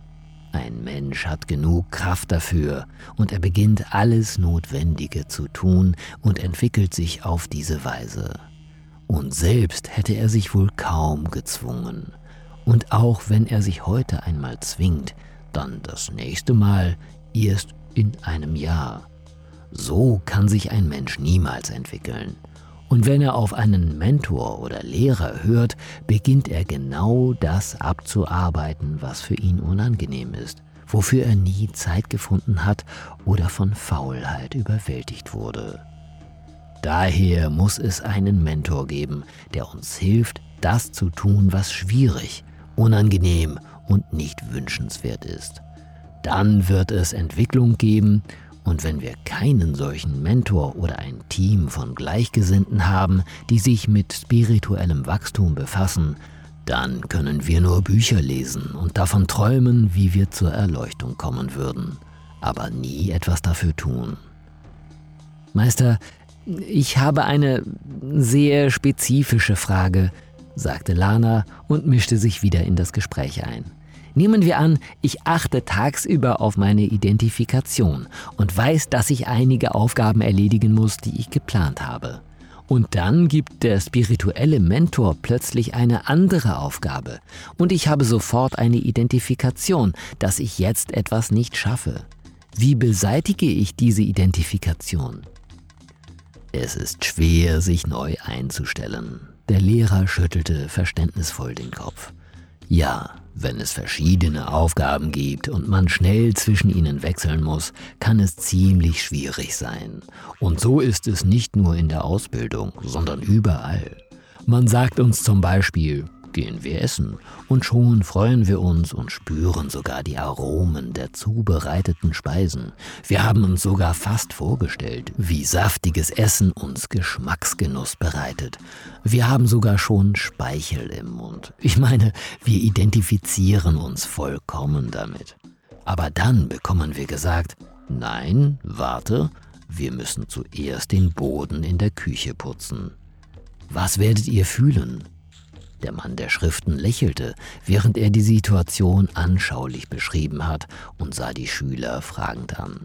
Ein Mensch hat genug Kraft dafür und er beginnt alles Notwendige zu tun und entwickelt sich auf diese Weise. Und selbst hätte er sich wohl kaum gezwungen. Und auch wenn er sich heute einmal zwingt, dann das nächste Mal erst in einem Jahr. So kann sich ein Mensch niemals entwickeln. Und wenn er auf einen Mentor oder Lehrer hört, beginnt er genau das abzuarbeiten, was für ihn unangenehm ist, wofür er nie Zeit gefunden hat oder von Faulheit überwältigt wurde. Daher muss es einen Mentor geben, der uns hilft, das zu tun, was schwierig, unangenehm und nicht wünschenswert ist. Dann wird es Entwicklung geben, und wenn wir keinen solchen Mentor oder ein Team von Gleichgesinnten haben, die sich mit spirituellem Wachstum befassen, dann können wir nur Bücher lesen und davon träumen, wie wir zur Erleuchtung kommen würden, aber nie etwas dafür tun. Meister, ich habe eine sehr spezifische Frage, sagte Lana und mischte sich wieder in das Gespräch ein. Nehmen wir an, ich achte tagsüber auf meine Identifikation und weiß, dass ich einige Aufgaben erledigen muss, die ich geplant habe. Und dann gibt der spirituelle Mentor plötzlich eine andere Aufgabe und ich habe sofort eine Identifikation, dass ich jetzt etwas nicht schaffe. Wie beseitige ich diese Identifikation? Es ist schwer, sich neu einzustellen. Der Lehrer schüttelte verständnisvoll den Kopf. Ja, wenn es verschiedene Aufgaben gibt und man schnell zwischen ihnen wechseln muss, kann es ziemlich schwierig sein. Und so ist es nicht nur in der Ausbildung, sondern überall. Man sagt uns zum Beispiel, gehen wir essen, und schon freuen wir uns und spüren sogar die Aromen der zubereiteten Speisen. Wir haben uns sogar fast vorgestellt, wie saftiges Essen uns Geschmacksgenuss bereitet. Wir haben sogar schon Speichel im Mund. Ich meine, wir identifizieren uns vollkommen damit. Aber dann bekommen wir gesagt, nein, warte, wir müssen zuerst den Boden in der Küche putzen. Was werdet ihr fühlen? Der Mann der Schriften lächelte, während er die Situation anschaulich beschrieben hat und sah die Schüler fragend an.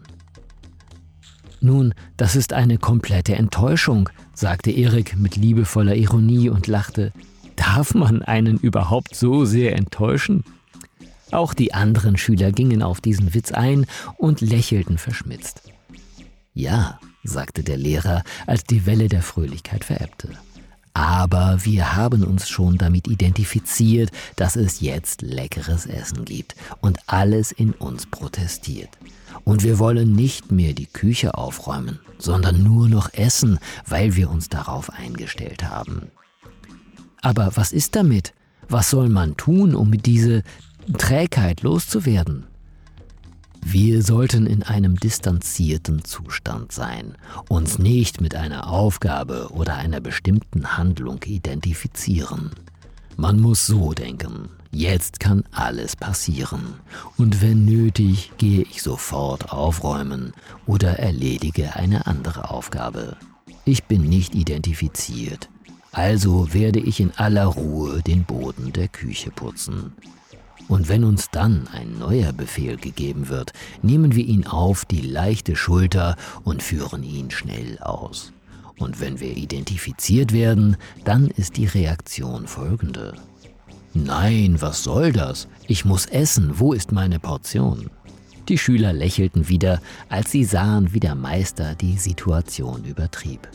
Nun, das ist eine komplette Enttäuschung, sagte Erik mit liebevoller Ironie und lachte. Darf man einen überhaupt so sehr enttäuschen? Auch die anderen Schüler gingen auf diesen Witz ein und lächelten verschmitzt. Ja, sagte der Lehrer, als die Welle der Fröhlichkeit verebbte. Aber wir haben uns schon damit identifiziert, dass es jetzt leckeres Essen gibt und alles in uns protestiert. Und wir wollen nicht mehr die Küche aufräumen, sondern nur noch essen, weil wir uns darauf eingestellt haben. Aber was ist damit? Was soll man tun, um diese Trägheit loszuwerden? Wir sollten in einem distanzierten Zustand sein, uns nicht mit einer Aufgabe oder einer bestimmten Handlung identifizieren. Man muss so denken, jetzt kann alles passieren und wenn nötig, gehe ich sofort aufräumen oder erledige eine andere Aufgabe. Ich bin nicht identifiziert, also werde ich in aller Ruhe den Boden der Küche putzen. Und wenn uns dann ein neuer Befehl gegeben wird, nehmen wir ihn auf die leichte Schulter und führen ihn schnell aus. Und wenn wir identifiziert werden, dann ist die Reaktion folgende. Nein, was soll das? Ich muss essen, wo ist meine Portion? Die Schüler lächelten wieder, als sie sahen, wie der Meister die Situation übertrieb.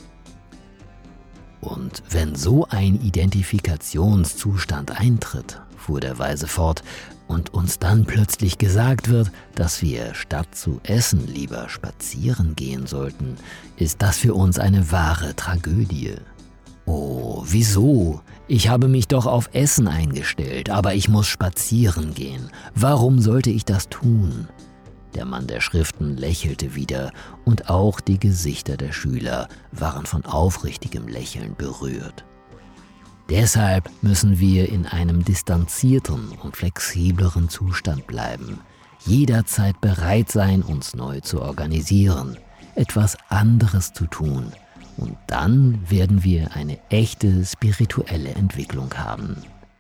Und wenn so ein Identifikationszustand eintritt, fuhr der Weise fort, und uns dann plötzlich gesagt wird, dass wir statt zu essen lieber spazieren gehen sollten, ist das für uns eine wahre Tragödie. Oh, wieso? Ich habe mich doch auf Essen eingestellt, aber ich muss spazieren gehen. Warum sollte ich das tun? Der Mann der Schriften lächelte wieder und auch die Gesichter der Schüler waren von aufrichtigem Lächeln berührt. Deshalb müssen wir in einem distanzierten und flexibleren Zustand bleiben, jederzeit bereit sein, uns neu zu organisieren, etwas anderes zu tun, und dann werden wir eine echte spirituelle Entwicklung haben.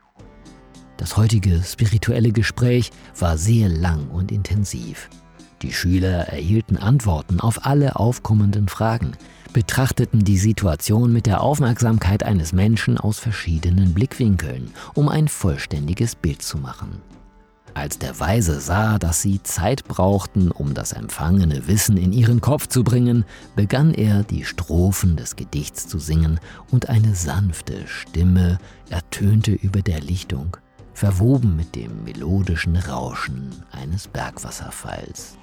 Das heutige spirituelle Gespräch war sehr lang und intensiv. Die Schüler erhielten Antworten auf alle aufkommenden Fragen, betrachteten die Situation mit der Aufmerksamkeit eines Menschen aus verschiedenen Blickwinkeln, um ein vollständiges Bild zu machen. Als der Weise sah, dass sie Zeit brauchten, um das empfangene Wissen in ihren Kopf zu bringen, begann er, die Strophen des Gedichts zu singen, und eine sanfte Stimme ertönte über der Lichtung, verwoben mit dem melodischen Rauschen eines Bergwasserfalls.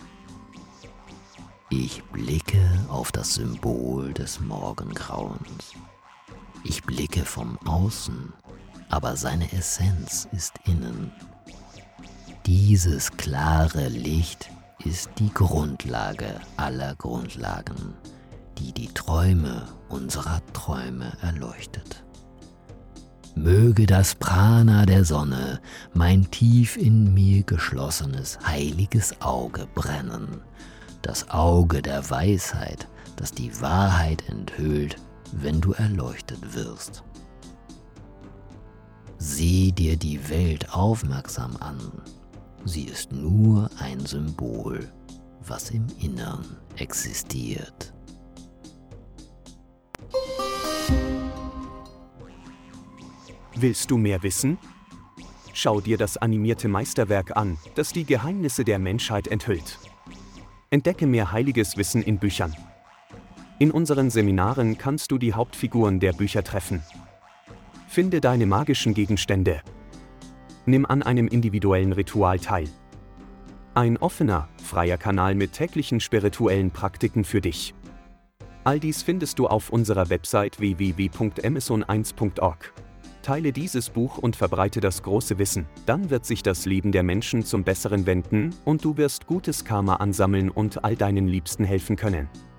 Ich blicke auf das Symbol des Morgengrauens. Ich blicke vom Außen, aber seine Essenz ist innen. Dieses klare Licht ist die Grundlage aller Grundlagen, die die Träume unserer Träume erleuchtet. Möge das Prana der Sonne mein tief in mir geschlossenes, heiliges Auge brennen, das Auge der Weisheit, das die Wahrheit enthüllt, wenn du erleuchtet wirst. Sieh dir die Welt aufmerksam an. Sie ist nur ein Symbol, was im Innern existiert. Willst du mehr wissen? Schau dir das animierte Meisterwerk an, das die Geheimnisse der Menschheit enthüllt. Entdecke mehr heiliges Wissen in Büchern. In unseren Seminaren kannst du die Hauptfiguren der Bücher treffen. Finde deine magischen Gegenstände. Nimm an einem individuellen Ritual teil. Ein offener, freier Kanal mit täglichen spirituellen Praktiken für dich. All dies findest du auf unserer Website www.amazon1.org. Teile dieses Buch und verbreite das große Wissen, dann wird sich das Leben der Menschen zum Besseren wenden und du wirst gutes Karma ansammeln und all deinen Liebsten helfen können.